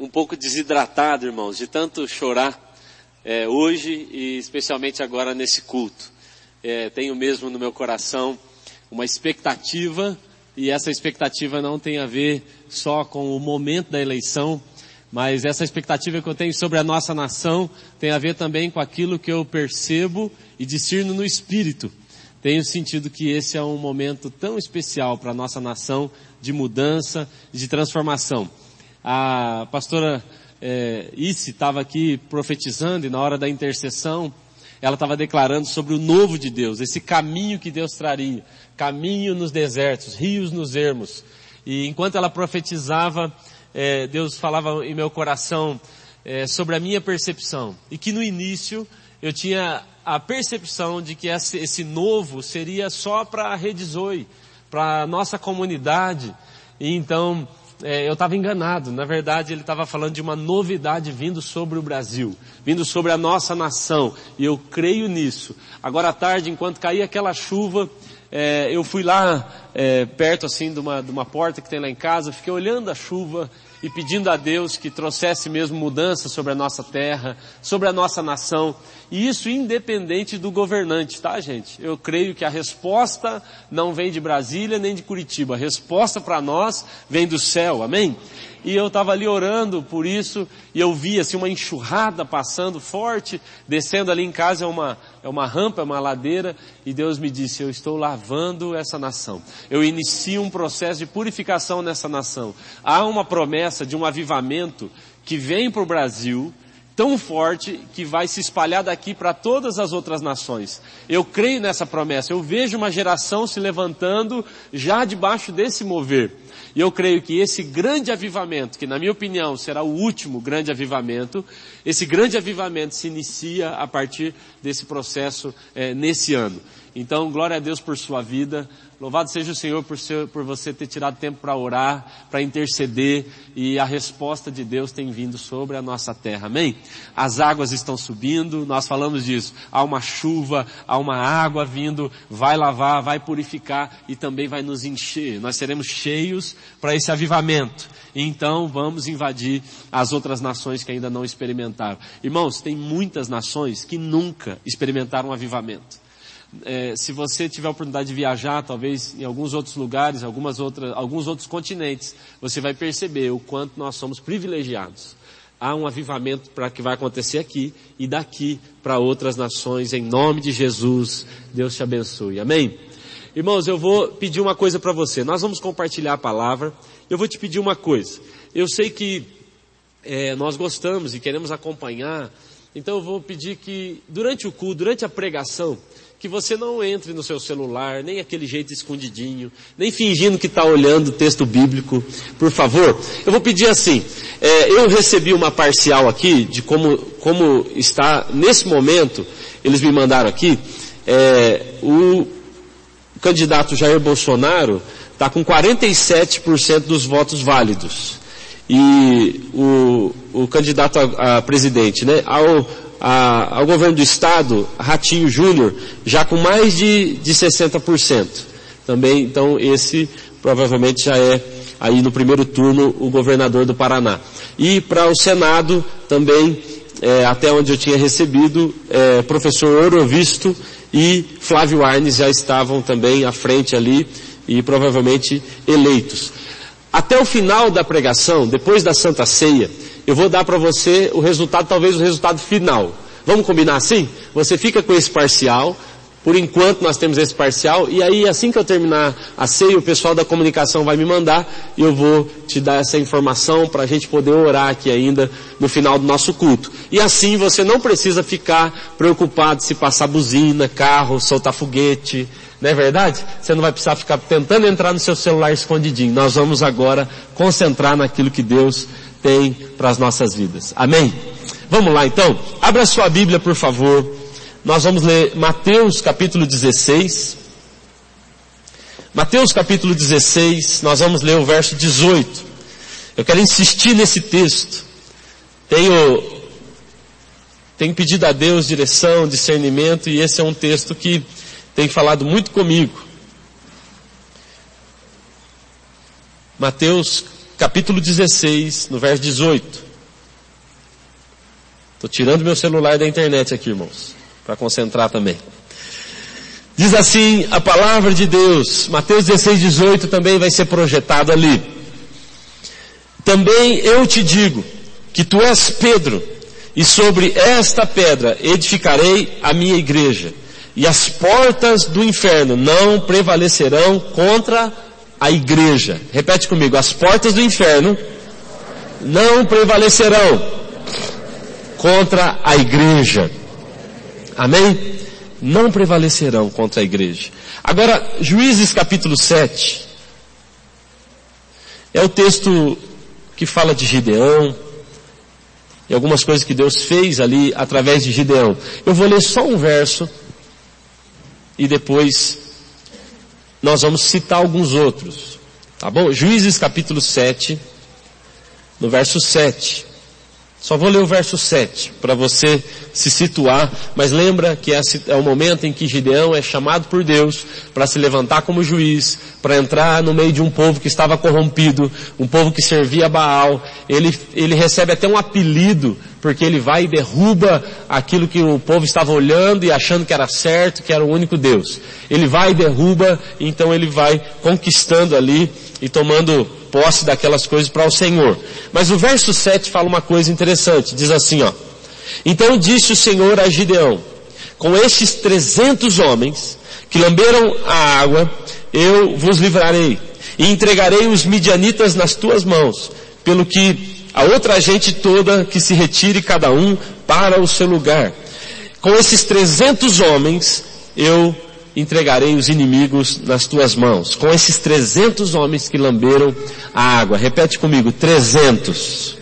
um pouco desidratado, irmãos, de tanto chorar hoje e especialmente agora nesse culto. Tenho mesmo no meu coração uma expectativa, e essa expectativa não tem a ver só com o momento da eleição, mas essa expectativa que eu tenho sobre a nossa nação tem a ver também com aquilo que eu percebo e discerno no Espírito. Tenho sentido que esse é um momento tão especial para a nossa nação, de mudança, de transformação. A pastora Isi estava aqui profetizando, e na hora da intercessão, ela estava declarando sobre o novo de Deus, esse caminho que Deus traria, caminho nos desertos, rios nos ermos. E enquanto ela profetizava, Deus falava em meu coração sobre a minha percepção, e que no início eu tinha a percepção de que esse novo seria só para a Rede Zoe, para a nossa comunidade. E então eu estava enganado. Na verdade, ele estava falando de uma novidade vindo sobre o Brasil, vindo sobre a nossa nação, e eu creio nisso. Agora à tarde, enquanto caía aquela chuva, eu fui lá perto assim de uma porta que tem lá em casa, fiquei olhando a chuva e pedindo a Deus que trouxesse mesmo mudança sobre a nossa terra, sobre a nossa nação, e isso independente do governante, tá, gente? Eu creio que a resposta não vem de Brasília nem de Curitiba, a resposta para nós vem do céu, amém? E eu estava ali orando por isso, e eu vi assim uma enxurrada passando forte, descendo ali em casa, é uma rampa, é uma ladeira, e Deus me disse, eu estou lavando essa nação. Eu inicio um processo de purificação nessa nação. Há uma promessa de um avivamento que vem para o Brasil, tão forte que vai se espalhar daqui para todas as outras nações. Eu creio nessa promessa, eu vejo uma geração se levantando já debaixo desse mover. E eu creio que esse grande avivamento, que na minha opinião será o último grande avivamento, esse grande avivamento se inicia a partir desse processo nesse ano. Então, glória a Deus por sua vida. Louvado seja o Senhor por você ter tirado tempo para orar, para interceder, e a resposta de Deus tem vindo sobre a nossa terra, amém? As águas estão subindo, nós falamos disso, há uma chuva, há uma água vindo, vai lavar, vai purificar e também vai nos encher. Nós seremos cheios para esse avivamento. E então vamos invadir as outras nações que ainda não experimentaram. Irmãos, tem muitas nações que nunca experimentaram um avivamento. Se você tiver a oportunidade de viajar, talvez em alguns outros lugares, alguns outros continentes, você vai perceber o quanto nós somos privilegiados. Há um avivamento para que vai acontecer aqui e daqui para outras nações, em nome de Jesus. Deus te abençoe, amém? Irmãos, eu vou pedir uma coisa para você. Nós vamos compartilhar a palavra. Eu vou te pedir uma coisa. Eu sei que nós gostamos e queremos acompanhar, então eu vou pedir que durante o culto, durante a pregação, que você não entre no seu celular, nem aquele jeito escondidinho, nem fingindo que está olhando o texto bíblico, por favor. Eu vou pedir assim, eu recebi uma parcial aqui de como está nesse momento, eles me mandaram aqui, o candidato Jair Bolsonaro está com 47% dos votos válidos. E o candidato a presidente, né, ao governo do estado, Ratinho Júnior, já com mais de 60%. Também, então, esse provavelmente já é aí no primeiro turno o governador do Paraná. E para o Senado também, até onde eu tinha recebido, professor Orovisto e Flávio Arnes já estavam também à frente ali e provavelmente eleitos. Até o final da pregação, depois da Santa Ceia, eu vou dar para você o resultado, talvez o resultado final. Vamos combinar assim? Você fica com esse parcial, por enquanto nós temos esse parcial, e aí assim que eu terminar a ceia, o pessoal da comunicação vai me mandar, e eu vou te dar essa informação para a gente poder orar aqui ainda no final do nosso culto. E assim você não precisa ficar preocupado se passar buzina, carro, soltar foguete, não é verdade? Você não vai precisar ficar tentando entrar no seu celular escondidinho. Nós vamos agora concentrar naquilo que Deus tem para as nossas vidas. Amém? Vamos lá então. Abra sua Bíblia, por favor. Nós vamos ler Mateus capítulo 16. Mateus capítulo 16, nós vamos ler o verso 18. Eu quero insistir nesse texto. Tenho pedido a Deus direção, discernimento, e esse é um texto que tem falado muito comigo. Mateus capítulo 16, no verso 18. Estou tirando meu celular da internet aqui, irmãos, para concentrar também. Diz assim a palavra de Deus, Mateus 16:18 também vai ser projetado ali. Também eu te digo que tu és Pedro, e sobre esta pedra edificarei a minha igreja, e as portas do inferno não prevalecerão contra a igreja. Repete comigo, as portas do inferno não prevalecerão contra a igreja. Amém? Não prevalecerão contra a igreja. Agora, Juízes capítulo 7, é o texto que fala de Gideão, e algumas coisas que Deus fez ali através de Gideão. Eu vou ler só um verso, e depois nós vamos citar alguns outros. Tá bom? Juízes capítulo 7, no verso 7. Só vou ler o verso 7, para você se situar, mas lembra que é o momento em que Gideão é chamado por Deus para se levantar como juiz, para entrar no meio de um povo que estava corrompido, um povo que servia a Baal. Ele recebe até um apelido, porque ele vai e derruba aquilo que o povo estava olhando e achando que era certo, que era o único Deus. Ele vai e derruba, então ele vai conquistando ali e tomando posse daquelas coisas para o Senhor. Mas o verso 7 fala uma coisa interessante, diz assim, ó: então disse o Senhor a Gideão, com estes 300 homens que lamberam a água, eu vos livrarei, e entregarei os midianitas nas tuas mãos, pelo que a outra gente toda que se retire cada um para o seu lugar. Com esses 300 homens, eu entregarei os inimigos nas tuas mãos. Com esses 300 homens que lamberam a água. Repete comigo, 300.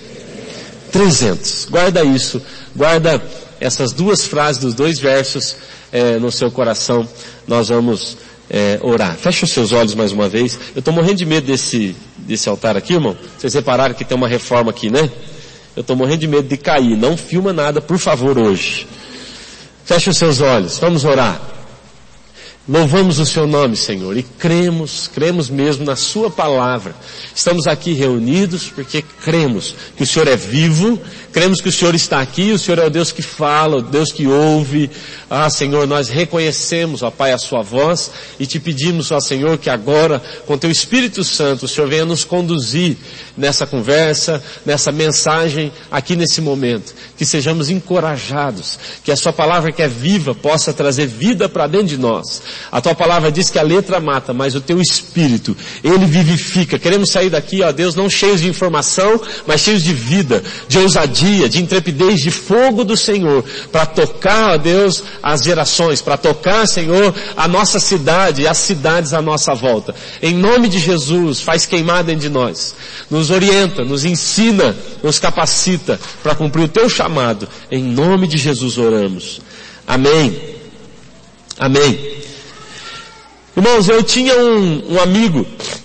300. Guarda isso. Guarda essas duas frases dos dois versos no seu coração. Nós vamos orar. Fecha os seus olhos mais uma vez. Eu estou morrendo de medo desse altar aqui, irmão. Vocês repararam que tem uma reforma aqui, né? Eu estou morrendo de medo de cair. Não filma nada, por favor, hoje. Fecha os seus olhos. Vamos orar. Louvamos o seu nome, Senhor, e cremos mesmo na sua palavra. Estamos aqui reunidos porque cremos que o Senhor é vivo, cremos que o Senhor está aqui, o Senhor é o Deus que fala, o Deus que ouve. Ah, Senhor, nós reconhecemos, ó Pai, a sua voz e te pedimos, ó Senhor, que agora, com teu Espírito Santo, o Senhor venha nos conduzir nessa conversa, nessa mensagem, aqui nesse momento. Que sejamos encorajados, que a sua palavra que é viva possa trazer vida para dentro de nós. A tua palavra diz que a letra mata, mas o teu Espírito, ele vivifica. Queremos sair daqui, ó Deus, não cheios de informação, mas cheios de vida, de ousadia, de intrepidez, de fogo do Senhor, para tocar, ó Deus, as gerações, para tocar, Senhor, a nossa cidade e as cidades à nossa volta. Em nome de Jesus, faz queimar dentro de nós. Nos orienta, nos ensina, nos capacita para cumprir o teu chamado. Em nome de Jesus oramos. Amém. Amém. Irmãos, eu tinha um amigo,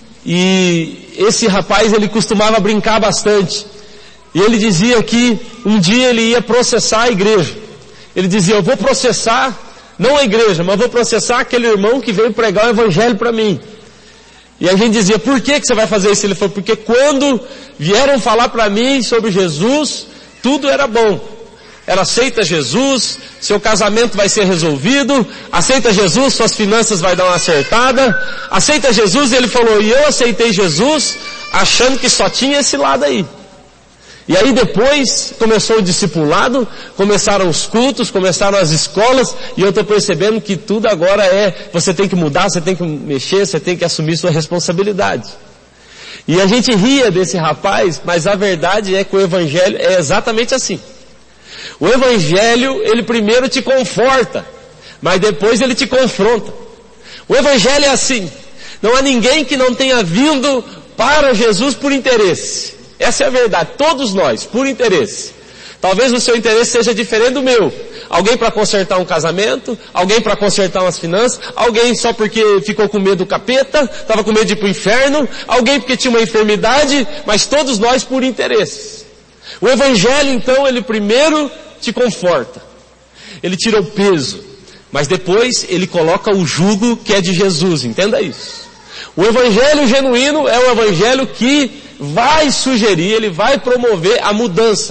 e esse rapaz ele costumava brincar bastante, e ele dizia que um dia ele ia processar a igreja. Ele dizia, eu vou processar, não a igreja, mas vou processar aquele irmão que veio pregar o evangelho para mim. E a gente dizia, por que você vai fazer isso? Ele falou, porque quando vieram falar para mim sobre Jesus, tudo era bom. Era aceita Jesus, seu casamento vai ser resolvido, aceita Jesus, suas finanças vai dar uma acertada, aceita Jesus, e ele falou, e eu aceitei Jesus, achando que só tinha esse lado aí. E aí depois começou o discipulado, começaram os cultos, começaram as escolas, e eu estou percebendo que tudo agora você tem que mudar, você tem que mexer, você tem que assumir sua responsabilidade. E a gente ria desse rapaz, mas a verdade é que o evangelho é exatamente assim. O evangelho, ele primeiro te conforta, mas depois ele te confronta. O evangelho é assim. Não há ninguém que não tenha vindo para Jesus por interesse. Essa é a verdade. Todos nós, por interesse. Talvez o seu interesse seja diferente do meu. Alguém para consertar um casamento, alguém para consertar umas finanças, alguém só porque ficou com medo do capeta, estava com medo de ir para o inferno, alguém porque tinha uma enfermidade, mas todos nós por interesse. O evangelho, então, ele primeiro te conforta. Ele tira o peso. Mas depois ele coloca o jugo que é de Jesus. Entenda isso. O evangelho genuíno é o evangelho que vai sugerir, ele vai promover a mudança.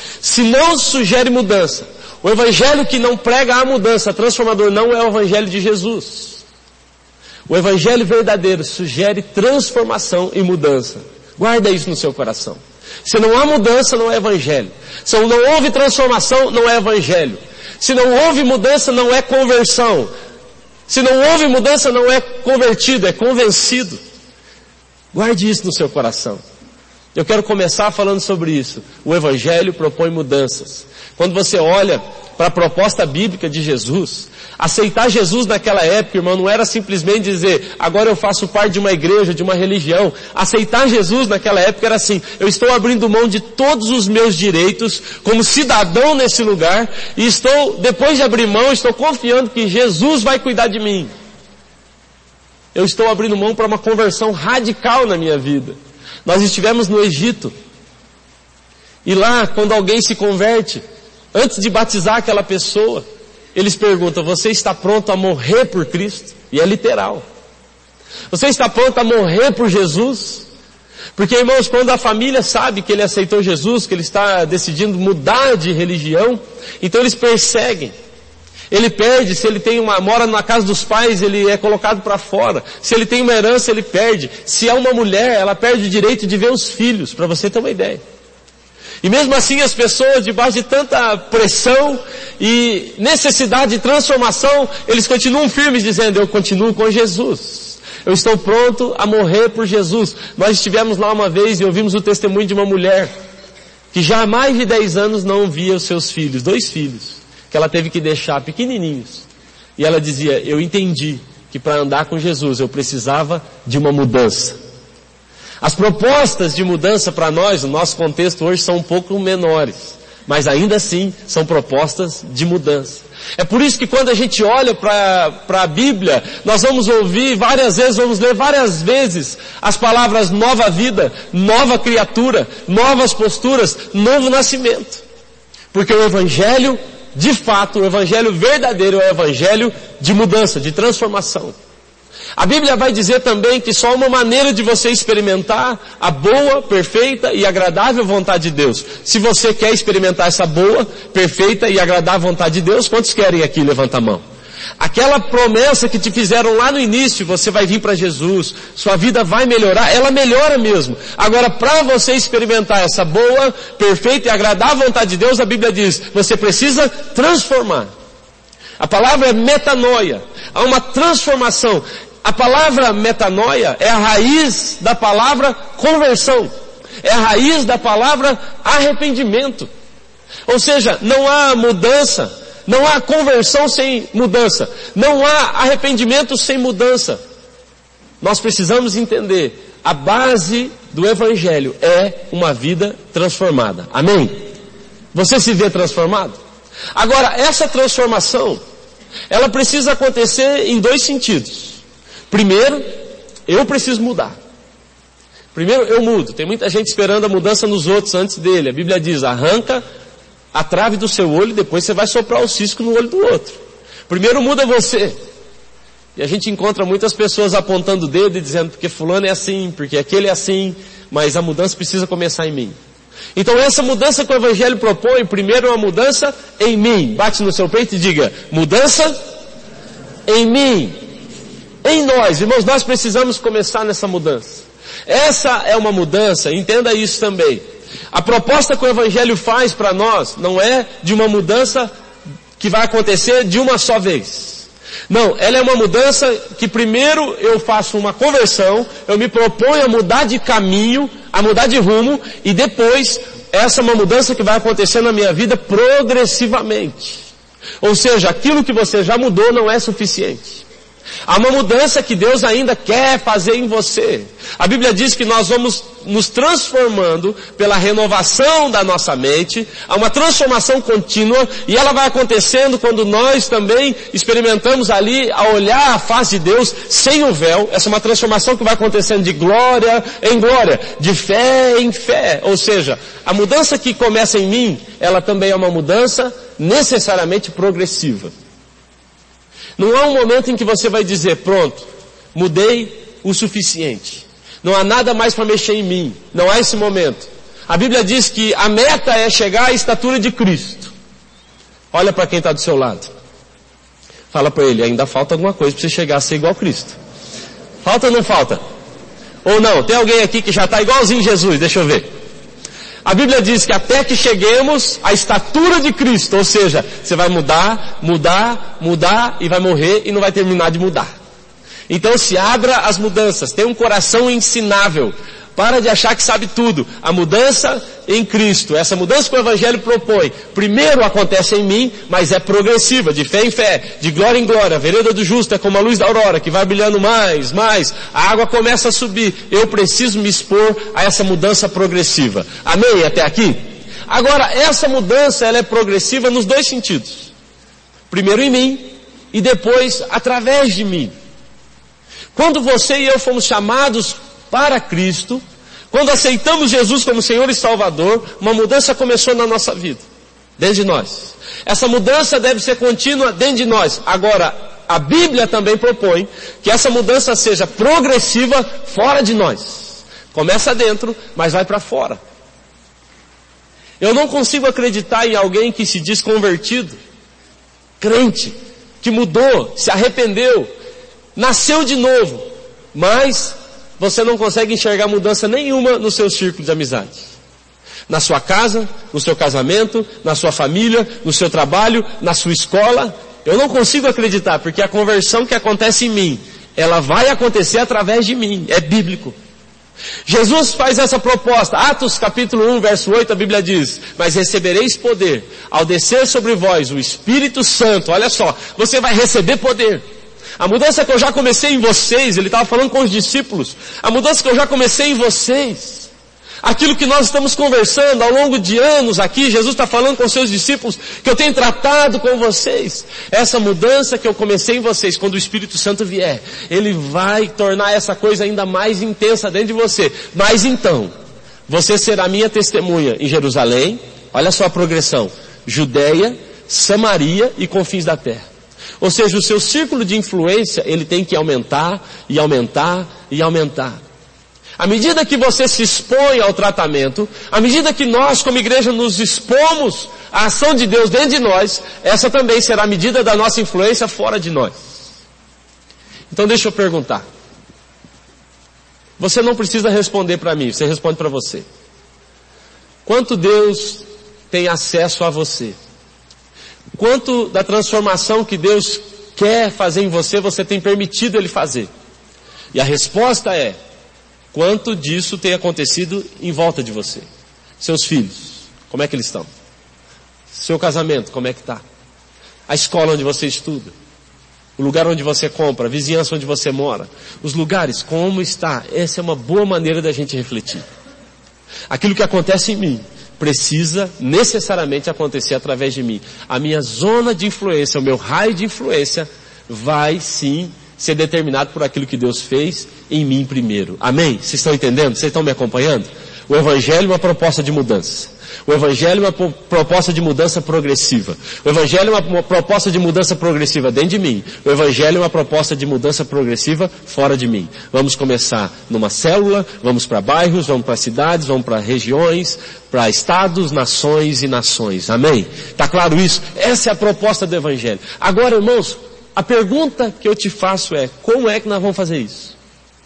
se não sugere mudança, o evangelho que não prega a mudança, transformador, não é o evangelho de Jesus. O evangelho verdadeiro sugere transformação e mudança. Guarda isso no seu coração. Se não há mudança, não é evangelho. Se não houve transformação, não é evangelho. Se não houve mudança, não é conversão. Se não houve mudança, não é convertido, é convencido. Guarde isso no seu coração. Eu quero começar falando sobre isso. O evangelho propõe mudanças. Quando você olha para a proposta bíblica de Jesus, aceitar Jesus naquela época, irmão, não era simplesmente dizer, agora eu faço parte de uma igreja, de uma religião. Aceitar Jesus naquela época era assim, eu estou abrindo mão de todos os meus direitos como cidadão nesse lugar, e estou, depois de abrir mão, estou confiando que Jesus vai cuidar de mim. Eu estou abrindo mão para uma conversão radical na minha vida. Nós estivemos no Egito, e lá, quando alguém se converte, antes de batizar aquela pessoa, eles perguntam, você está pronto a morrer por Cristo? E é literal. Você está pronto a morrer por Jesus? Porque, irmãos, quando a família sabe que ele aceitou Jesus, que ele está decidindo mudar de religião, então eles perseguem. Ele perde, se ele mora na casa dos pais, ele é colocado para fora. Se ele tem uma herança, ele perde. Se é uma mulher, ela perde o direito de ver os filhos, para você ter uma ideia. E mesmo assim as pessoas, debaixo de tanta pressão e necessidade de transformação, eles continuam firmes dizendo, eu continuo com Jesus. Eu estou pronto a morrer por Jesus. Nós estivemos lá uma vez e ouvimos o testemunho de uma mulher que já há mais de 10 anos não via os seus filhos, 2 filhos, que ela teve que deixar pequenininhos. E ela dizia, eu entendi que para andar com Jesus eu precisava de uma mudança. As propostas de mudança para nós, no nosso contexto hoje, são um pouco menores. Mas ainda assim, são propostas de mudança. É por isso que quando a gente olha para a Bíblia, nós vamos ouvir várias vezes, vamos ler várias vezes as palavras nova vida, nova criatura, novas posturas, novo nascimento. Porque o Evangelho, de fato, o Evangelho verdadeiro é o Evangelho de mudança, de transformação. A Bíblia vai dizer também que só uma maneira de você experimentar a boa, perfeita e agradável vontade de Deus. Se você quer experimentar essa boa, perfeita e agradável vontade de Deus, quantos querem aqui? Levanta a mão. Aquela promessa que te fizeram lá no início, você vai vir para Jesus, sua vida vai melhorar, ela melhora mesmo. Agora, para você experimentar essa boa, perfeita e agradável vontade de Deus, a Bíblia diz, você precisa transformar. A palavra é metanoia. Há uma transformação. A palavra metanoia é a raiz da palavra conversão. É a raiz da palavra arrependimento. Ou seja, não há mudança, não há conversão sem mudança, não há arrependimento sem mudança. Nós precisamos entender, a base do Evangelho é uma vida transformada. Amém? Você se vê transformado? Agora, essa transformação, ela precisa acontecer em 2 sentidos. Primeiro, eu preciso mudar. Primeiro, eu mudo. Tem muita gente esperando a mudança nos outros antes dele. A Bíblia diz, arranca a trave do seu olho e depois você vai soprar o cisco no olho do outro. Primeiro muda você. E a gente encontra muitas pessoas apontando o dedo e dizendo, porque fulano é assim, porque aquele é assim, mas a mudança precisa começar em mim. Então essa mudança que o Evangelho propõe, primeiro é uma mudança em mim. Bate no seu peito e diga, mudança em mim. Em nós, irmãos, nós precisamos começar nessa mudança. Essa é uma mudança, entenda isso também. A proposta que o Evangelho faz para nós não é de uma mudança que vai acontecer de uma só vez. Não, ela é uma mudança que primeiro eu faço uma conversão, eu me proponho a mudar de caminho, a mudar de rumo, e depois essa é uma mudança que vai acontecer na minha vida progressivamente. Ou seja, aquilo que você já mudou não é suficiente. Há uma mudança que Deus ainda quer fazer em você. A Bíblia diz que nós vamos nos transformando pela renovação da nossa mente. Há uma transformação contínua e ela vai acontecendo quando nós também experimentamos ali a olhar a face de Deus sem o véu. Essa é uma transformação que vai acontecendo de glória em glória, de fé em fé. Ou seja, a mudança que começa em mim, ela também é uma mudança necessariamente progressiva. Não há um momento em que você vai dizer, pronto, mudei o suficiente. Não há nada mais para mexer em mim. Não há esse momento. A Bíblia diz que a meta é chegar à estatura de Cristo. Olha para quem está do seu lado. Fala para ele, ainda falta alguma coisa para você chegar a ser igual a Cristo. Falta ou não falta? Ou não? Tem alguém aqui que já está igualzinho a Jesus? Deixa eu ver. A Bíblia diz que até que cheguemos à estatura de Cristo, ou seja, você vai mudar e vai morrer e não vai terminar de mudar. Então se abra às mudanças, tenha um coração ensinável. Para de achar que sabe tudo. A mudança em Cristo, essa mudança que o Evangelho propõe, primeiro acontece em mim, mas é progressiva, de fé em fé, de glória em glória. A vereda do justo é como a luz da aurora, que vai brilhando mais. A água começa a subir. Eu preciso me expor a essa mudança progressiva. Amém? Até aqui? Agora, essa mudança, ela é progressiva nos dois sentidos. Primeiro em mim, e depois através de mim. Quando você e eu fomos chamados para Cristo, quando aceitamos Jesus como Senhor e Salvador, uma mudança começou na nossa vida, dentro de nós. Essa mudança deve ser contínua dentro de nós. Agora, a Bíblia também propõe que essa mudança seja progressiva fora de nós. Começa dentro, mas vai para fora. Eu não consigo acreditar em alguém que se diz convertido, crente, que mudou, se arrependeu, nasceu de novo, mas você não consegue enxergar mudança nenhuma no seu círculo de amizade. Na sua casa, no seu casamento, na sua família, no seu trabalho, na sua escola. Eu não consigo acreditar, porque a conversão que acontece em mim, ela vai acontecer através de mim. É bíblico. Jesus faz essa proposta. Atos capítulo 1, verso 8, a Bíblia diz: mas recebereis poder ao descer sobre vós o Espírito Santo. Olha só, você vai receber poder. A mudança que eu já comecei em vocês, ele estava falando com os discípulos, a mudança que eu já comecei em vocês, aquilo que nós estamos conversando ao longo de anos aqui, Jesus está falando com seus discípulos, que eu tenho tratado com vocês, essa mudança que eu comecei em vocês, quando o Espírito Santo vier, ele vai tornar essa coisa ainda mais intensa dentro de você. Mas então, você será minha testemunha em Jerusalém, olha só a progressão, Judeia, Samaria e confins da terra. Ou seja, o seu círculo de influência, ele tem que aumentar e aumentar e aumentar. À medida que você se expõe ao tratamento, à medida que nós como igreja nos expomos à ação de Deus dentro de nós, essa também será a medida da nossa influência fora de nós. Então deixa eu perguntar. Você não precisa responder para mim, você responde para você. Quanto Deus tem acesso a você? Quanto da transformação que Deus quer fazer em você, você tem permitido Ele fazer? E a resposta é, quanto disso tem acontecido em volta de você? Seus filhos, como é que eles estão? Seu casamento, como é que está? A escola onde você estuda? O lugar onde você compra? A vizinhança onde você mora? Os lugares, como está? Essa é uma boa maneira da gente refletir. Aquilo que acontece em mim precisa necessariamente acontecer através de mim. A minha zona de influência, o meu raio de influência vai sim ser determinado por aquilo que Deus fez em mim primeiro. Amém? Vocês estão entendendo? Vocês estão me acompanhando? O Evangelho é uma proposta de mudança. O Evangelho é uma proposta de mudança progressiva. O Evangelho é uma proposta de mudança progressiva dentro de mim. O Evangelho é uma proposta de mudança progressiva fora de mim. Vamos começar numa célula, vamos para bairros, vamos para cidades, vamos para regiões, para estados, nações e nações. Amém? Está claro isso? Essa é a proposta do Evangelho. Agora, irmãos, a pergunta que eu te faço é, como é que nós vamos fazer isso?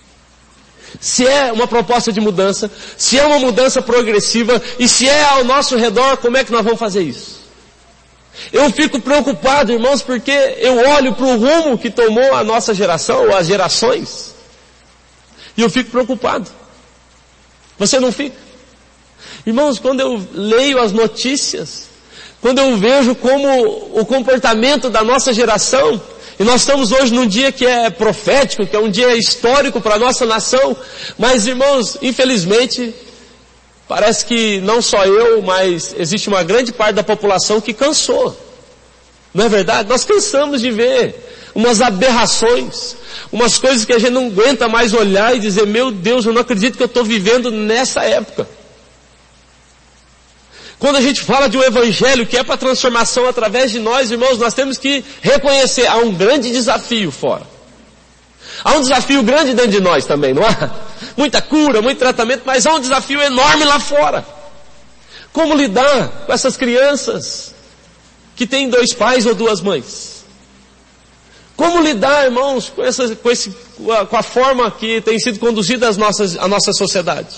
Se é uma proposta de mudança, se é uma mudança progressiva, e se é ao nosso redor, como é que nós vamos fazer isso? Eu fico preocupado, irmãos, porque eu olho para o rumo que tomou a nossa geração, ou as gerações, e eu fico preocupado. Você não fica? Irmãos, quando eu leio as notícias, quando eu vejo como o comportamento da nossa geração, e nós estamos hoje num dia que é profético, que é um dia histórico para a nossa nação, mas irmãos, infelizmente, parece que não só eu, mas existe uma grande parte da população que cansou. Não é verdade? Nós cansamos de ver umas aberrações, umas coisas que a gente não aguenta mais olhar e dizer, meu Deus, eu não acredito que eu estou vivendo nessa época. Quando a gente fala de um evangelho que é para transformação através de nós, irmãos, nós temos que reconhecer, há um grande desafio fora. Há um desafio grande dentro de nós também, não há? Muita cura, muito tratamento, mas há um desafio enorme lá fora. Como lidar com essas crianças que têm 2 pais ou 2 mães? Como lidar, irmãos, com a forma que tem sido conduzida a nossa sociedade?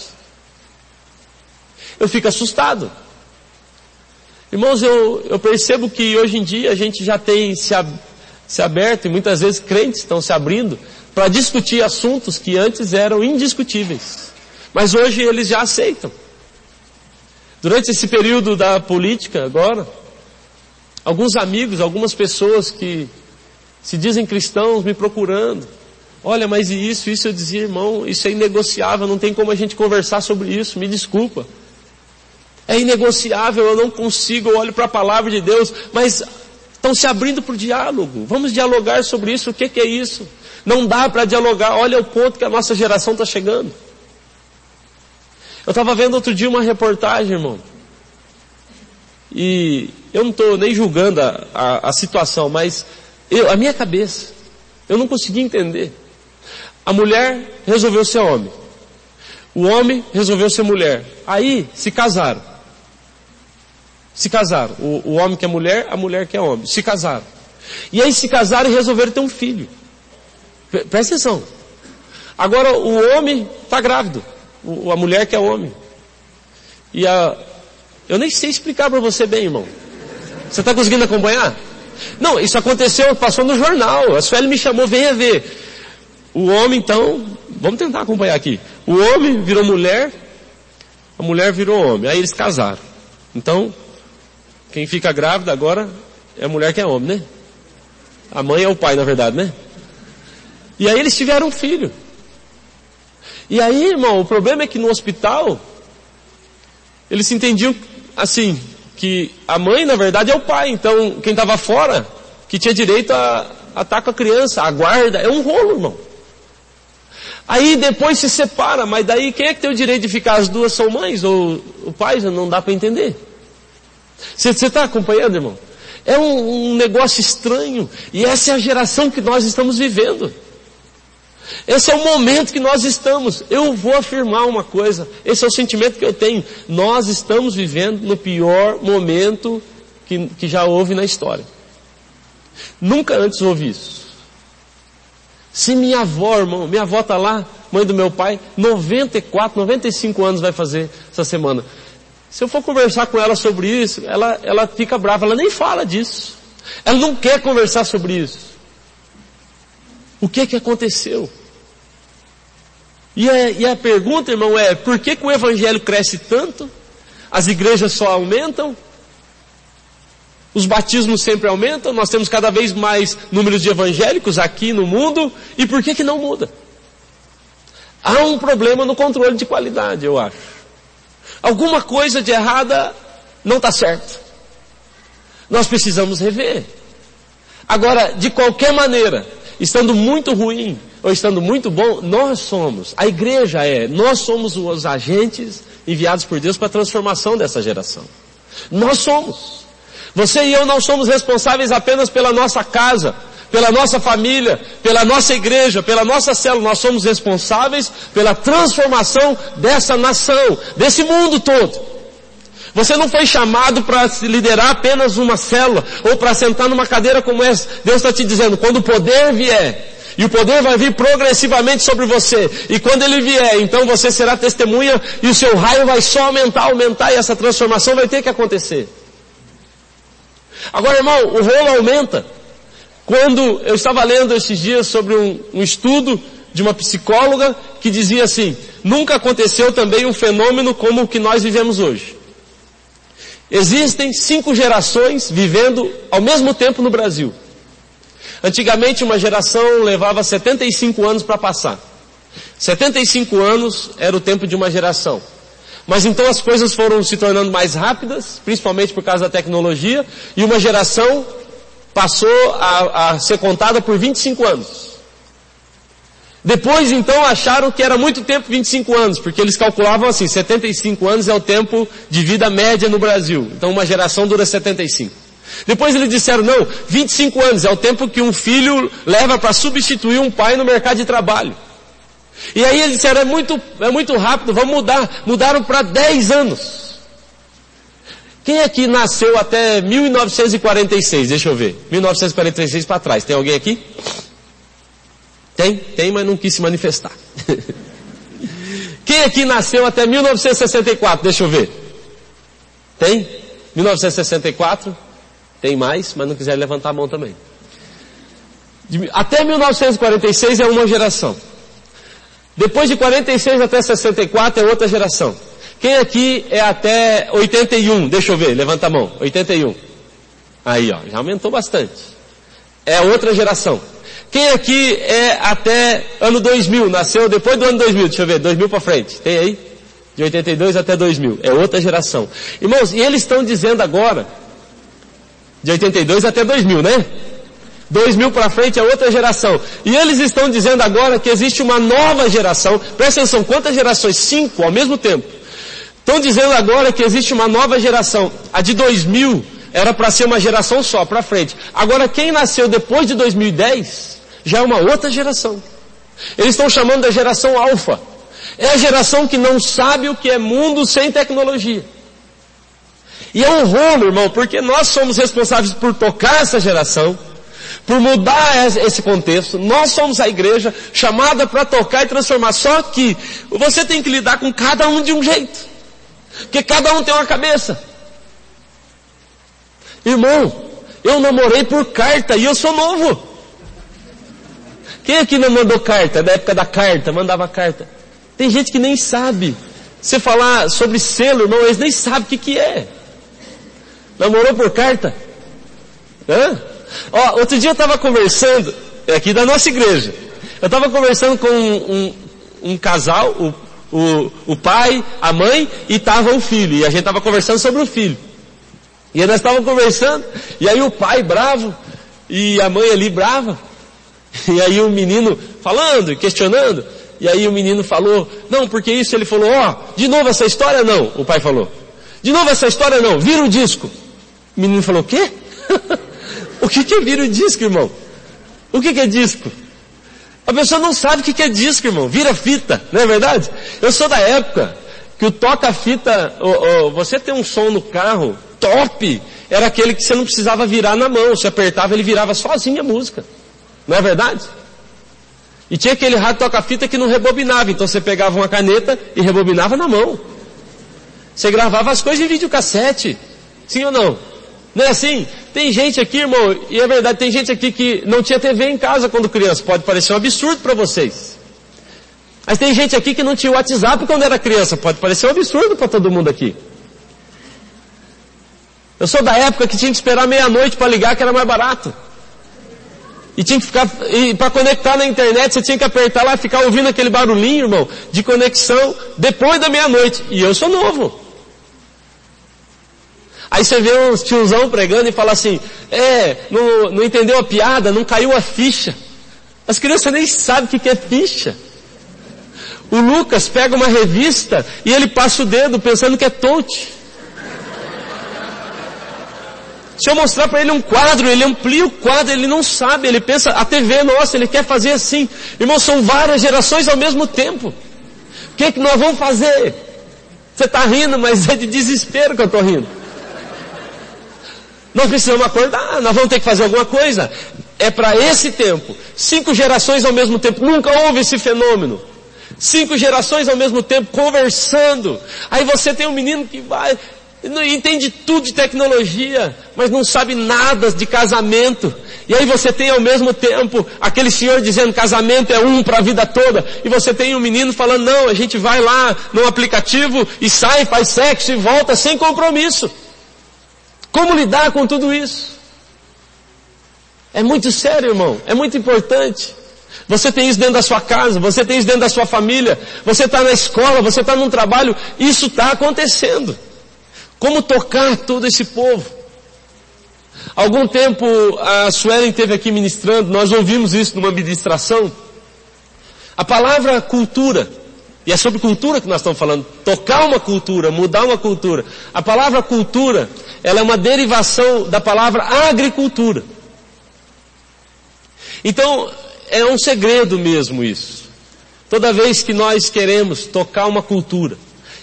Eu fico assustado. Irmãos, eu percebo que hoje em dia a gente já tem se aberto, e muitas vezes crentes estão se abrindo para discutir assuntos que antes eram indiscutíveis. Mas hoje eles já aceitam. Durante esse período da política agora, alguns amigos, algumas pessoas que se dizem cristãos me procurando. Olha, mas isso eu dizia, irmão, isso é inegociável, não tem como a gente conversar sobre isso, me desculpa. É inegociável, eu não consigo, eu olho para a palavra de Deus, mas estão se abrindo para o diálogo. Vamos dialogar sobre isso, o que é isso? Não dá para dialogar, olha o ponto que a nossa geração está chegando. Eu estava vendo outro dia uma reportagem, irmão, e eu não estou nem julgando a situação, mas a minha cabeça, eu não consegui entender. A mulher resolveu ser homem, o homem resolveu ser mulher, aí se casaram. O homem que é mulher, a mulher que é homem, se casaram. E aí se casaram e resolveram ter um filho. Presta atenção. Agora o homem está grávido, a mulher que é homem. E eu nem sei explicar para você bem, irmão. Você está conseguindo acompanhar? Não, isso aconteceu, passou no jornal. A Sueli me chamou, venha ver. O homem então, vamos tentar acompanhar aqui. O homem virou mulher, a mulher virou homem. Aí eles casaram. Então, quem fica grávida agora é a mulher que é homem, né? A mãe é o pai, na verdade, né? E aí eles tiveram um filho. E aí, irmão, o problema é que no hospital, eles se entendiam assim, que a mãe, na verdade, é o pai. Então, quem estava fora, que tinha direito a estar com a criança, a guarda, é um rolo, irmão. Aí depois se separa, mas daí quem é que tem o direito de ficar? As duas são mães ou o pai? Já não dá para entender. Você está acompanhando, irmão? É um negócio estranho. E essa é a geração que nós estamos vivendo. Esse é o momento que nós estamos. Eu vou afirmar uma coisa. Esse é o sentimento que eu tenho. Nós estamos vivendo no pior momento que já houve na história. Nunca antes houve isso. Se minha avó, irmão, minha avó está lá, mãe do meu pai, 94, 95 anos vai fazer essa semana. Se eu for conversar com ela sobre isso, ela fica brava, ela nem fala disso. Ela não quer conversar sobre isso. O que aconteceu? E a pergunta, irmão, é, por que o evangelho cresce tanto? As igrejas só aumentam? Os batismos sempre aumentam? Nós temos cada vez mais números de evangélicos aqui no mundo? E por que não muda? Há um problema no controle de qualidade, eu acho. Alguma coisa de errada não está certo. Nós precisamos rever. Agora, de qualquer maneira, estando muito ruim ou estando muito bom, nós somos, a igreja nós somos os agentes enviados por Deus para a transformação dessa geração. Nós somos. Você e eu não somos responsáveis apenas pela nossa casa, pela nossa família, pela nossa igreja, pela nossa célula. Nós somos responsáveis pela transformação dessa nação, desse mundo todo. Você não foi chamado para liderar apenas uma célula, ou para sentar numa cadeira como essa. Deus está te dizendo, quando o poder vier, e o poder vai vir progressivamente sobre você, e quando ele vier, então você será testemunha, e o seu raio vai só aumentar, e essa transformação vai ter que acontecer. Agora, irmão, o rolo aumenta. Quando eu estava lendo esses dias sobre um estudo de uma psicóloga que dizia assim, nunca aconteceu também um fenômeno como o que nós vivemos hoje. Existem 5 gerações vivendo ao mesmo tempo no Brasil. Antigamente uma geração levava 75 anos para passar. 75 anos era o tempo de uma geração. Mas então as coisas foram se tornando mais rápidas, principalmente por causa da tecnologia, e uma geração passou a ser contada por 25 anos. Depois então acharam que era muito tempo 25 anos, porque eles calculavam assim, 75 anos é o tempo de vida média no Brasil. Então uma geração dura 75. Depois eles disseram, não, 25 anos é o tempo que um filho leva para substituir um pai no mercado de trabalho. E aí eles disseram, é muito rápido, vamos mudar. Mudaram para 10 anos. Quem aqui nasceu até 1946? Deixa eu ver. 1946 para trás. Tem alguém aqui? Tem, mas não quis se manifestar. Quem aqui nasceu até 1964? Deixa eu ver. Tem? 1964? Tem mais, mas não quiser levantar a mão também. Até 1946 é uma geração. Depois de 46 até 64 é outra geração. Quem aqui é até 81? Deixa eu ver, levanta a mão. 81. Aí, ó, já aumentou bastante. É outra geração. Quem aqui é até ano 2000? Nasceu depois do ano 2000? Deixa eu ver, 2000 para frente. Tem aí? De 82 até 2000. É outra geração. Irmãos, e eles estão dizendo agora, de 82 até 2000, né? 2000 para frente é outra geração. E eles estão dizendo agora que existe uma nova geração. Presta atenção, quantas gerações? 5 ao mesmo tempo. Estão dizendo agora que existe uma nova geração. A de 2000 era para ser uma geração só, para frente. Agora quem nasceu depois de 2010 já é uma outra geração. Eles estão chamando da geração alfa. É a geração que não sabe o que é mundo sem tecnologia. E é um rolo, irmão, porque nós somos responsáveis por tocar essa geração, por mudar esse contexto. Nós somos a igreja chamada para tocar e transformar. Só que você tem que lidar com cada um de um jeito. Porque cada um tem uma cabeça. Irmão, eu namorei por carta e eu sou novo. Quem aqui não mandou carta? Da época da carta, mandava carta. Tem gente que nem sabe. Você falar sobre selo, irmão, eles nem sabem o que é. Namorou por carta? Hã? Ó, outro dia eu estava conversando, aqui da nossa igreja, eu estava conversando com um casal, o pai, a mãe, e estava o filho, e a gente estava conversando sobre o filho. E aí nós estávamos conversando, e aí o pai bravo, e a mãe ali brava, e aí o menino falando, questionando, e aí o menino falou, não, porque isso, ele falou, ó, de novo essa história não, o pai falou, de novo essa história não, vira o disco. O menino falou, o quê? O que é vira o disco, irmão? O que é disco? A pessoa não sabe o que é disco, irmão. Vira fita, não é verdade? Eu sou da época que o toca-fita, você tem um som no carro top, era aquele que você não precisava virar na mão. Você apertava, ele virava sozinho a música. Não é verdade? E tinha aquele rádio toca-fita que não rebobinava. Então você pegava uma caneta e rebobinava na mão. Você gravava as coisas em videocassete. Sim ou não? Não é assim? Tem gente aqui, irmão, e é verdade, tem gente aqui que não tinha TV em casa quando criança. Pode parecer um absurdo para vocês. Mas tem gente aqui que não tinha WhatsApp quando era criança. Pode parecer um absurdo para todo mundo aqui. Eu sou da época que tinha que esperar meia-noite para ligar, que era mais barato. E tinha que ficar, e para conectar na internet, você tinha que apertar lá, ficar ouvindo aquele barulhinho, irmão, de conexão depois da meia-noite. E eu sou novo. Aí você vê uns tiozão pregando e fala assim, não entendeu a piada, não caiu a ficha. As crianças nem sabem o que é ficha. O Lucas pega uma revista e ele passa o dedo pensando que é touch. Se eu mostrar para ele um quadro, ele amplia o quadro, ele não sabe, ele pensa, a TV, nossa, ele quer fazer assim. Irmão, são várias gerações ao mesmo tempo. O que é que nós vamos fazer? Você está rindo, mas é de desespero que eu estou rindo. Nós precisamos acordar, nós vamos ter que fazer alguma coisa. É para esse tempo. 5 gerações ao mesmo tempo. Nunca houve esse fenômeno. 5 gerações ao mesmo tempo conversando. Aí você tem um menino que vai, entende tudo de tecnologia, mas não sabe nada de casamento. E aí você tem ao mesmo tempo aquele senhor dizendo casamento é um para a vida toda. E você tem um menino falando, não, a gente vai lá no aplicativo e sai, faz sexo e volta sem compromisso. Como lidar com tudo isso? É muito sério, irmão. É muito importante. Você tem isso dentro da sua casa, você tem isso dentro da sua família, você está na escola, você está num trabalho, isso está acontecendo. Como tocar todo esse povo? Algum tempo a Suelen esteve aqui ministrando, nós ouvimos isso numa ministração. A palavra cultura, e é sobre cultura que nós estamos falando, tocar uma cultura, mudar uma cultura. A palavra cultura, ela é uma derivação da palavra agricultura. Então, é um segredo mesmo isso. Toda vez que nós queremos tocar uma cultura,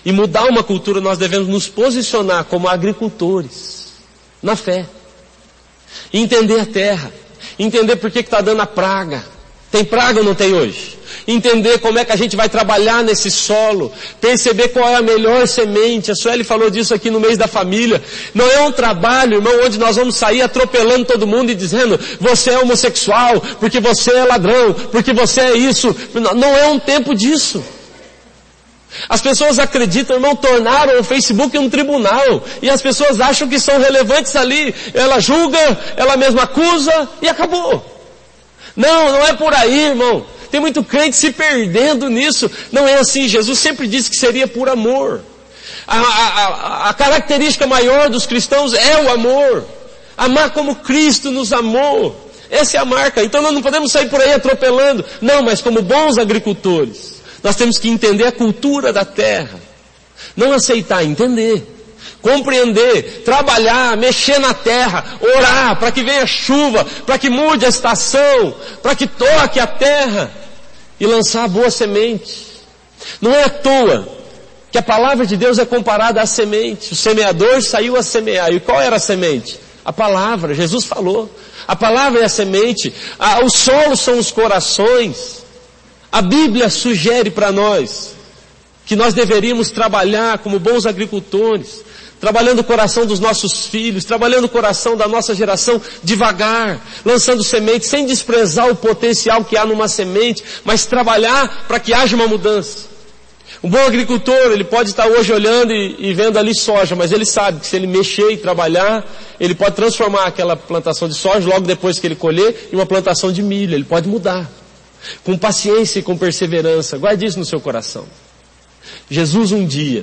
e mudar uma cultura, nós devemos nos posicionar como agricultores, na fé. Entender a terra, entender por que está dando a praga. Tem praga ou não tem hoje? Entender como é que a gente vai trabalhar nesse solo, perceber qual é a melhor semente. A Sueli falou disso aqui no mês da família. Não é um trabalho, irmão, onde nós vamos sair atropelando todo mundo e dizendo, você é homossexual, porque você é ladrão, porque você é isso. Não é um tempo disso. As pessoas acreditam, irmão, tornaram o Facebook um tribunal. E as pessoas acham que são relevantes ali. Ela julga, ela mesma acusa e acabou. Não é por aí, irmão. Tem muito crente se perdendo nisso. Não é assim. Jesus sempre disse que seria por amor. A característica maior dos cristãos é o amor. Amar como Cristo nos amou. Essa é a marca. Então nós não podemos sair por aí atropelando. Não, mas como bons agricultores, nós temos que entender a cultura da terra. Não aceitar, entender. Compreender, trabalhar, mexer na terra, orar para que venha chuva, para que mude a estação, para que toque a terra e lançar a boa semente. Não é à toa que a palavra de Deus é comparada à semente. O semeador saiu a semear. E qual era a semente? A palavra. Jesus falou. A palavra é a semente. O solo são os corações. A Bíblia sugere para nós que nós deveríamos trabalhar como bons agricultores, trabalhando o coração dos nossos filhos, trabalhando o coração da nossa geração devagar, lançando sementes, sem desprezar o potencial que há numa semente, mas trabalhar para que haja uma mudança. Um bom agricultor, ele pode estar hoje olhando e vendo ali soja, mas ele sabe que se ele mexer e trabalhar, ele pode transformar aquela plantação de soja, logo depois que ele colher, em uma plantação de milho. Ele pode mudar. Com paciência e com perseverança. Guarde isso no seu coração. Jesus um dia,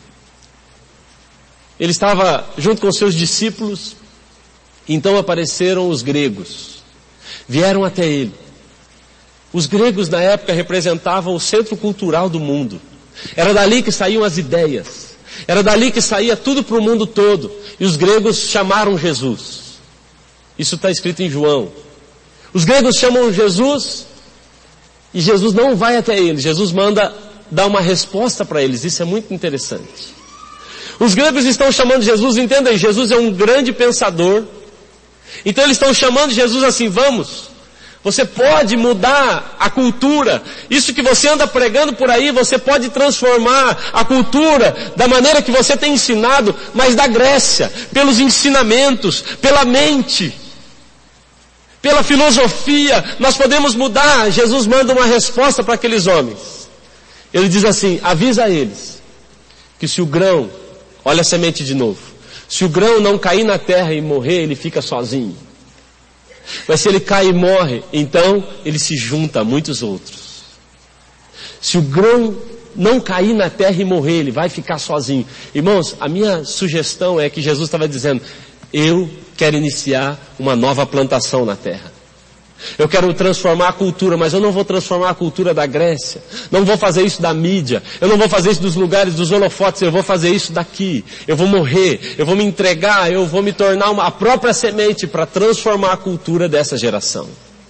ele estava junto com seus discípulos, então apareceram os gregos. Vieram até ele. Os gregos na época representavam o centro cultural do mundo. Era dali que saíam as ideias. Era dali que saía tudo para o mundo todo. E os gregos chamaram Jesus. Isso está escrito em João. Os gregos chamam Jesus e Jesus não vai até eles. Jesus manda dar uma resposta para eles. Isso é muito interessante. Os gregos estão chamando Jesus, entendem? Jesus é um grande pensador. Então eles estão chamando Jesus assim, vamos. Você pode mudar a cultura. Isso que você anda pregando por aí, você pode transformar a cultura da maneira que você tem ensinado, mas da Grécia, pelos ensinamentos, pela mente, pela filosofia, nós podemos mudar. Jesus manda uma resposta para aqueles homens. Ele diz assim, avisa a eles, que se o grão, olha a semente de novo, se o grão não cair na terra e morrer, ele fica sozinho. Mas se ele cai e morre, então ele se junta a muitos outros. Se o grão não cair na terra e morrer, ele vai ficar sozinho. Irmãos, a minha sugestão é que Jesus estava dizendo, eu quero iniciar uma nova plantação na terra. Eu quero transformar a cultura, mas eu não vou transformar a cultura da Grécia. Não vou fazer isso da mídia. Eu não vou fazer isso dos lugares dos holofotes. Eu vou fazer isso daqui. Eu vou morrer. Eu vou me entregar. Eu vou me tornar a própria semente para transformar a cultura dessa geração.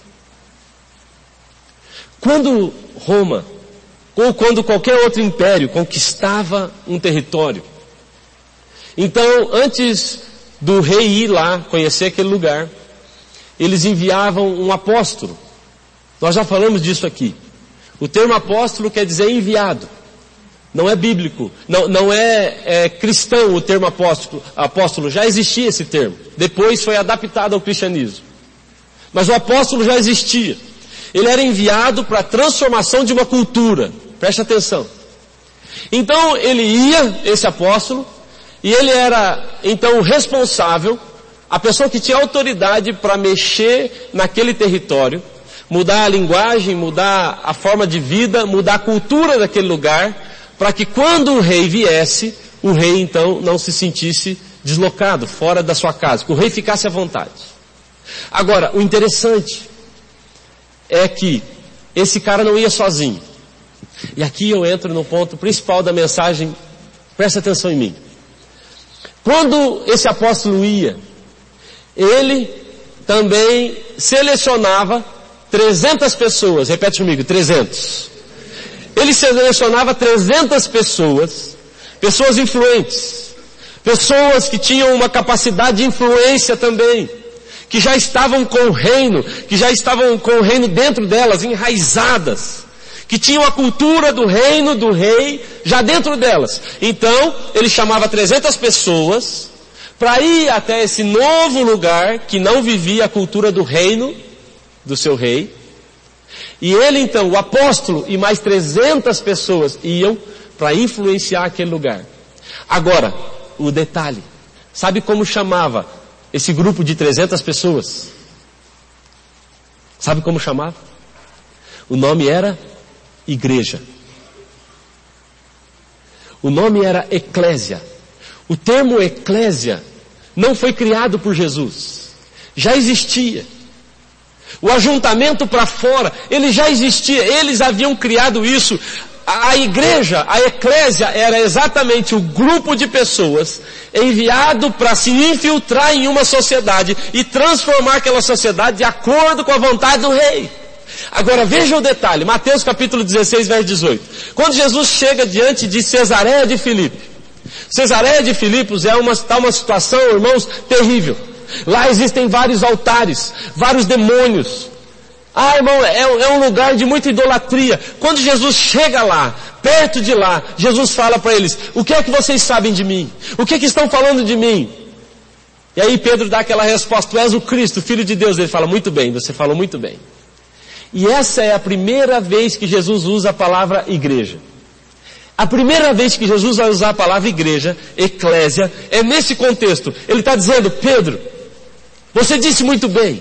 Quando Roma, ou quando qualquer outro império conquistava um território, então antes do rei ir lá conhecer aquele lugar, eles enviavam um apóstolo. Nós já falamos disso aqui. O termo apóstolo quer dizer enviado. Não é bíblico. Não é cristão o termo apóstolo. Já existia esse termo. Depois foi adaptado ao cristianismo. Mas o apóstolo já existia. Ele era enviado para a transformação de uma cultura. Preste atenção. Então ele ia, esse apóstolo, e ele era então o responsável, a pessoa que tinha autoridade para mexer naquele território, mudar a linguagem, mudar a forma de vida, mudar a cultura daquele lugar, para que quando o rei viesse, o rei então não se sentisse deslocado, fora da sua casa, que o rei ficasse à vontade. Agora, o interessante é que esse cara não ia sozinho. E aqui eu entro no ponto principal da mensagem, presta atenção em mim. Quando esse apóstolo ia, ele também selecionava 300 pessoas, repete comigo, 300. Ele selecionava 300 pessoas pessoas influentes, pessoas que tinham uma capacidade de influência também, que já estavam com o reino, dentro delas, enraizadas, que tinham a cultura do reino do rei já dentro delas. Então, ele chamava 300 pessoas para ir até esse novo lugar que não vivia a cultura do reino do seu rei. E ele então, o apóstolo e mais 300 pessoas iam para influenciar aquele lugar. Agora, o detalhe, sabe como chamava esse grupo de 300 pessoas? Sabe como chamava? O nome era igreja. O nome era eclésia. O termo eclésia não foi criado por Jesus. Já existia. O ajuntamento para fora, ele já existia. Eles haviam criado isso. A igreja, a eclésia, era exatamente o grupo de pessoas enviado para se infiltrar em uma sociedade e transformar aquela sociedade de acordo com a vontade do rei. Agora veja o detalhe, Mateus capítulo 16, verso 18. Quando Jesus chega diante de Cesareia de Filipe. Cesareia de Filipos está uma situação, irmãos, terrível. Lá existem vários altares, vários demônios. Irmão, é um lugar de muita idolatria. Quando Jesus chega lá, perto de lá, Jesus fala para eles, o que é que vocês sabem de mim? O que é que estão falando de mim? E aí Pedro dá aquela resposta, tu és o Cristo, Filho de Deus. Ele fala, muito bem, você falou muito bem. E essa é a primeira vez que Jesus usa a palavra igreja. A primeira vez que Jesus vai usar a palavra igreja, eclésia, é nesse contexto. Ele está dizendo, Pedro, você disse muito bem.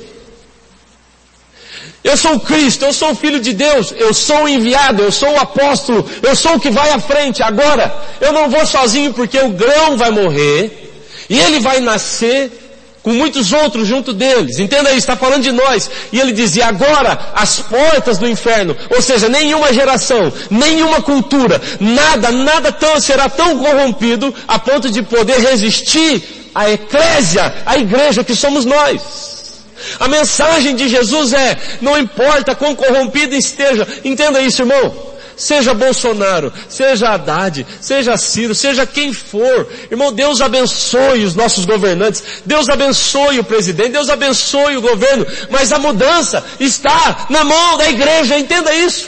Eu sou o Cristo, eu sou o Filho de Deus, eu sou o enviado, eu sou o apóstolo, eu sou o que vai à frente. Agora, eu não vou sozinho porque o grão vai morrer e ele vai nascer com muitos outros junto deles. Entenda isso, está falando de nós. E ele dizia, agora as portas do inferno, ou seja, nenhuma geração, nenhuma cultura, nada será tão corrompido a ponto de poder resistir à eclésia, à igreja que somos nós. A mensagem de Jesus é, não importa quão corrompido esteja, entenda isso, irmão. Seja Bolsonaro, seja Haddad, seja Ciro, seja quem for. Irmão, Deus abençoe os nossos governantes, Deus abençoe o presidente, Deus abençoe o governo, mas a mudança está na mão da igreja, entenda isso.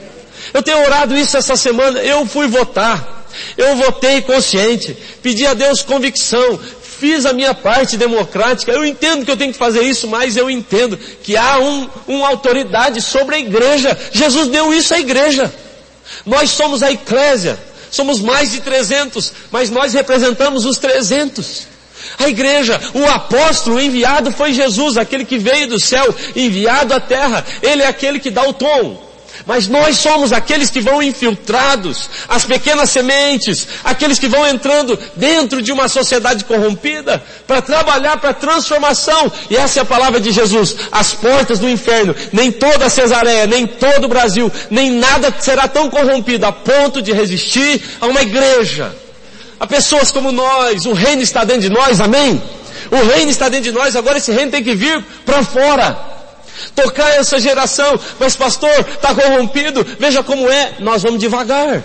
Eu tenho orado isso essa semana, eu fui votar, eu votei consciente, pedi a Deus convicção, fiz a minha parte democrática, eu entendo que eu tenho que fazer isso, mas eu entendo que há uma autoridade sobre a igreja. Jesus deu isso à igreja. Nós somos a eclésia, somos mais de 300, mas nós representamos os 300. A igreja, o apóstolo enviado foi Jesus, aquele que veio do céu, enviado à terra. Ele é aquele que dá o tom. Mas nós somos aqueles que vão infiltrados, as pequenas sementes, aqueles que vão entrando dentro de uma sociedade corrompida para trabalhar para a transformação. E essa é a palavra de Jesus. As portas do inferno, nem toda Cesareia, nem todo o Brasil, nem nada será tão corrompido a ponto de resistir a uma igreja. A pessoas como nós, o reino está dentro de nós, amém? O reino está dentro de nós, agora esse reino tem que vir para fora. Tocar essa geração, mas pastor, está corrompido, veja como é, nós vamos devagar,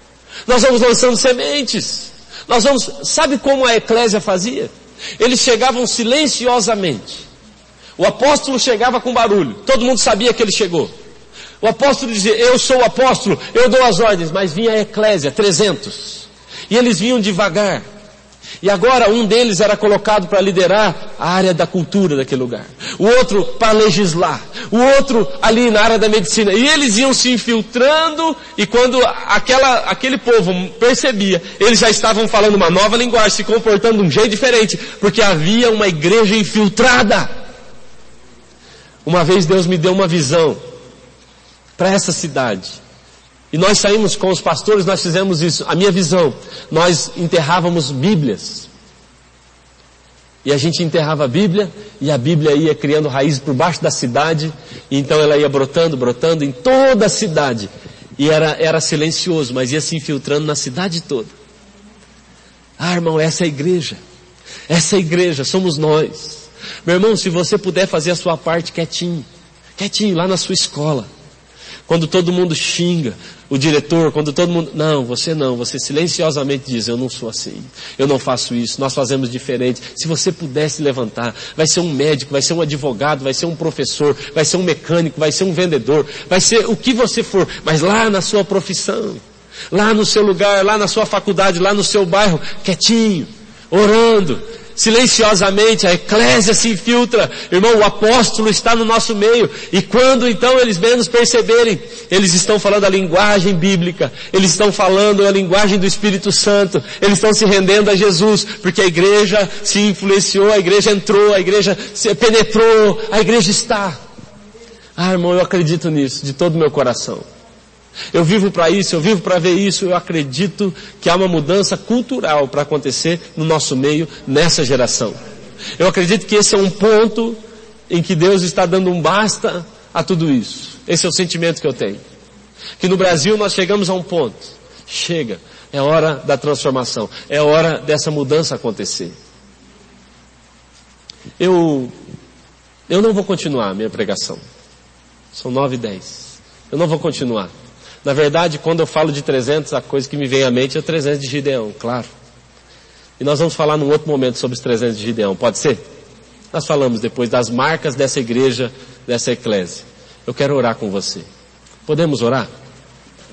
nós vamos lançando sementes, sabe como a eclésia fazia? Eles chegavam silenciosamente, o apóstolo chegava com barulho, todo mundo sabia que ele chegou, o apóstolo dizia, eu sou o apóstolo, eu dou as ordens, mas vinha a eclésia, 300, e eles vinham devagar. E agora um deles era colocado para liderar a área da cultura daquele lugar. O outro para legislar. O outro ali na área da medicina. E eles iam se infiltrando e quando aquele povo percebia, eles já estavam falando uma nova linguagem, se comportando de um jeito diferente, porque havia uma igreja infiltrada. Uma vez Deus me deu uma visão para essa cidade. E nós saímos com os pastores, nós fizemos isso. A minha visão, nós enterrávamos Bíblias. E a gente enterrava a Bíblia, e a Bíblia ia criando raízes por baixo da cidade, e então ela ia brotando em toda a cidade. E era silencioso, mas ia se infiltrando na cidade toda. Irmão, essa é a igreja, somos nós. Meu irmão, se você puder fazer a sua parte quietinho, lá na sua escola. Quando todo mundo xinga o diretor, quando todo mundo... Não, você silenciosamente diz, eu não sou assim, eu não faço isso, nós fazemos diferente. Se você pudesse levantar, vai ser um médico, vai ser um advogado, vai ser um professor, vai ser um mecânico, vai ser um vendedor, vai ser o que você for, mas lá na sua profissão, lá no seu lugar, lá na sua faculdade, lá no seu bairro, quietinho, orando, silenciosamente, a eclésia se infiltra. Irmão, o apóstolo está no nosso meio. E quando então eles menos perceberem, eles estão falando a linguagem bíblica, eles estão falando a linguagem do Espírito Santo, eles estão se rendendo a Jesus, porque a igreja se influenciou, a igreja entrou, a igreja se penetrou, a igreja está. Irmão, eu acredito nisso, de todo o meu coração. Eu vivo para isso, eu vivo para ver isso, eu acredito que há uma mudança cultural para acontecer no nosso meio, nessa geração. Eu acredito que esse é um ponto em que Deus está dando um basta a tudo isso. Esse é o sentimento que eu tenho. Que no Brasil nós chegamos a um ponto. Chega, é hora da transformação, é hora dessa mudança acontecer. Eu não vou continuar a minha pregação. São 9:10. Eu não vou continuar. Na verdade, quando eu falo de 300, a coisa que me vem à mente é 300 de Gideão, claro. E nós vamos falar num outro momento sobre os 300 de Gideão, pode ser? Nós falamos depois das marcas dessa igreja, dessa eclésia. Eu quero orar com você. Podemos orar?